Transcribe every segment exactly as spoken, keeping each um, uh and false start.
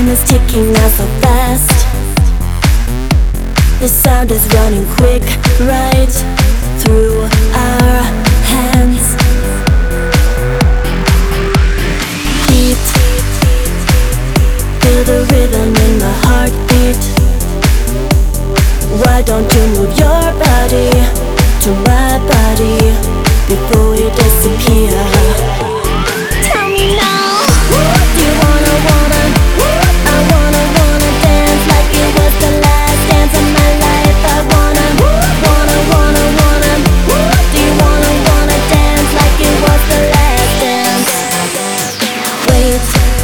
is ticking now so fast. The sound is running quick right through our hands. Beat, feel the rhythm in my heartbeat. Why don't you move your body to my body before we disappear? Tell me now, do you wanna, wanna, I wanna, wanna dance like it was the last dance of my life. I wanna, wanna, wanna, wanna, do you wanna, wanna dance like it was the last dance? Wait,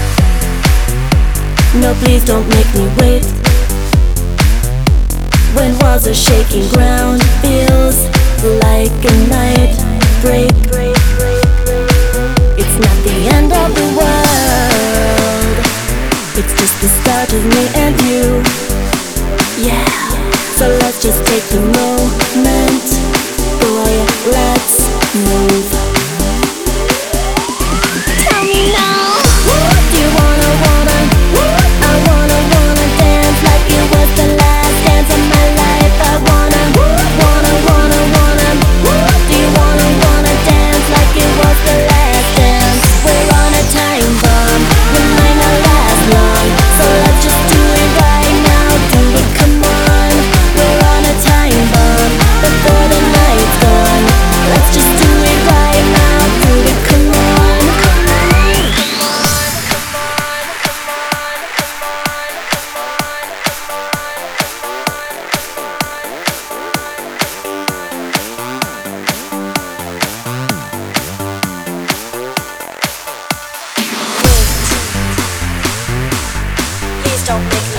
no please don't make me wait. When walls are shaking, ground feels like a night break. It's not the end of the world, it's just the start of me and you. Yeah, so let's just take the moment. Boy, let's move. Tell me now, do you wanna, wanna, I wanna, wanna dance like it was the last dance of my life. I wanna, wanna, wanna, wanna, do you wanna, wanna dance like it was the last dance? We're on a time bomb, we might not last long, so let's just do it right now. Do it, come on. We're on a time bomb before the night's gone. Let's just do it right now. Do it, come on. Come on, come on, come on, come on, come on, Wait, please don't make me